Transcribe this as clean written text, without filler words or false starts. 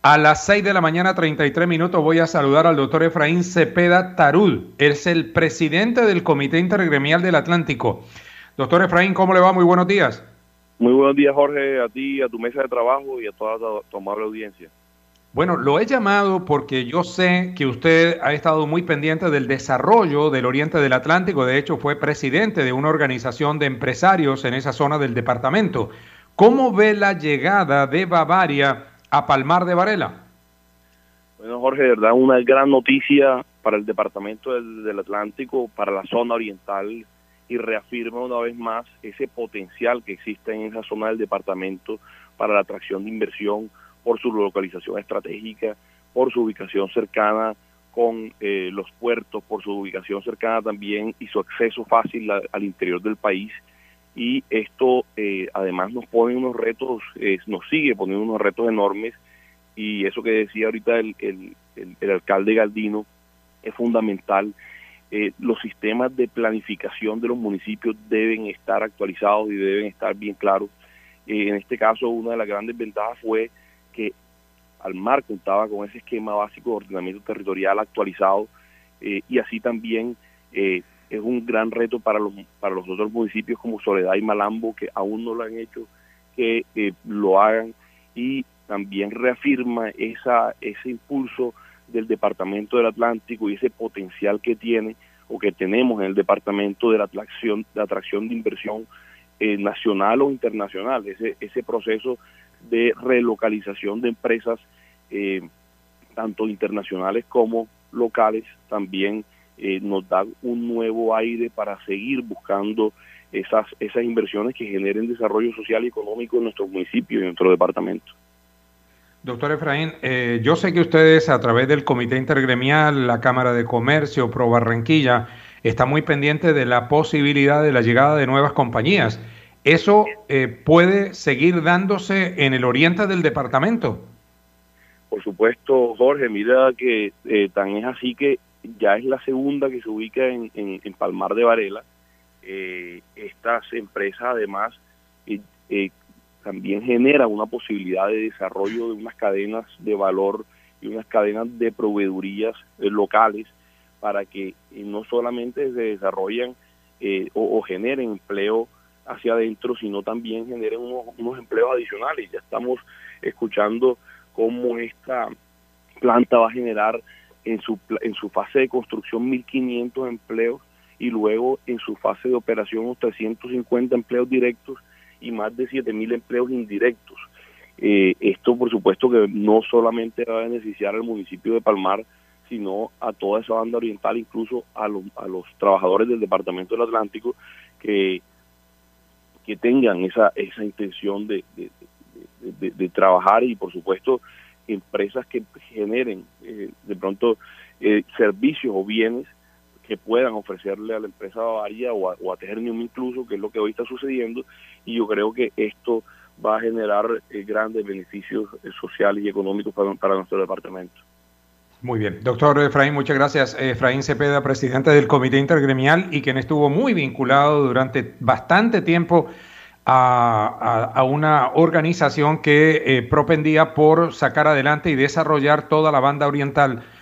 A las 6 de la mañana, 33 minutos, voy a saludar al doctor Efraín Cepeda Tarud. Es el presidente del Comité Intergremial del Atlántico. Doctor Efraín, ¿cómo le va? Muy buenos días. Muy buenos días, Jorge, a ti, a tu mesa de trabajo y a toda tu amable audiencia. Bueno, lo he llamado porque yo sé que usted ha estado muy pendiente del desarrollo del Oriente del Atlántico. De hecho, fue presidente de una organización de empresarios en esa zona del departamento. ¿Cómo ve la llegada de Bavaria a Palmar de Varela? Bueno, Jorge, de verdad, una gran noticia para el departamento del Atlántico, para la zona oriental, y reafirma una vez más ese potencial que existe en esa zona del departamento para la atracción de inversión por su localización estratégica, por su ubicación cercana con los puertos, por su ubicación cercana también y su acceso fácil al interior del país. Y esto además nos pone unos retos, nos sigue poniendo unos retos enormes, y eso que decía ahorita el alcalde Galdino es fundamental. Los sistemas de planificación de los municipios deben estar actualizados y deben estar bien claros. En este caso, una de las grandes ventajas fue que Palmar contaba con ese esquema básico de ordenamiento territorial actualizado, y así también es un gran reto para los otros municipios como Soledad y Malambo, que aún no lo han hecho, que lo hagan, y también reafirma ese impulso del Departamento del Atlántico y ese potencial que tiene o que tenemos en el Departamento de la atracción de inversión nacional o internacional, ese proceso de relocalización de empresas tanto internacionales como locales también nos da un nuevo aire para seguir buscando esas inversiones que generen desarrollo social y económico en nuestros municipios y en nuestro departamento. Doctor Efraín, yo sé que ustedes a través del Comité Intergremial, la Cámara de Comercio, Pro Barranquilla, están muy pendientes de la posibilidad de la llegada de nuevas compañías. ¿Eso puede seguir dándose en el oriente del departamento? Por supuesto, Jorge, mira que tan es así que ya es la segunda que se ubica en Palmar de Varela. Estas empresas además también generan una posibilidad de desarrollo de unas cadenas de valor y unas cadenas de proveedurías locales para que no solamente se desarrollen o generen empleo hacia adentro, sino también generen unos empleos adicionales. Ya estamos escuchando cómo esta planta va a generar en su fase de construcción 1.500 empleos y luego en su fase de operación unos 350 empleos directos y más de 7.000 empleos indirectos. Esto, por supuesto, que no solamente va a beneficiar al municipio de Palmar, sino a toda esa banda oriental, incluso a los trabajadores del Departamento del Atlántico que tengan esa intención de trabajar, y, por supuesto, empresas que generen de pronto servicios o bienes que puedan ofrecerle a la empresa Bavaria o a Ternium incluso, que es lo que hoy está sucediendo, y yo creo que esto va a generar grandes beneficios sociales y económicos para nuestro departamento. Muy bien. Doctor Efraín, muchas gracias. Efraín Cepeda, presidente del Comité Intergremial y quien estuvo muy vinculado durante bastante tiempo a una organización que propendía por sacar adelante y desarrollar toda la banda oriental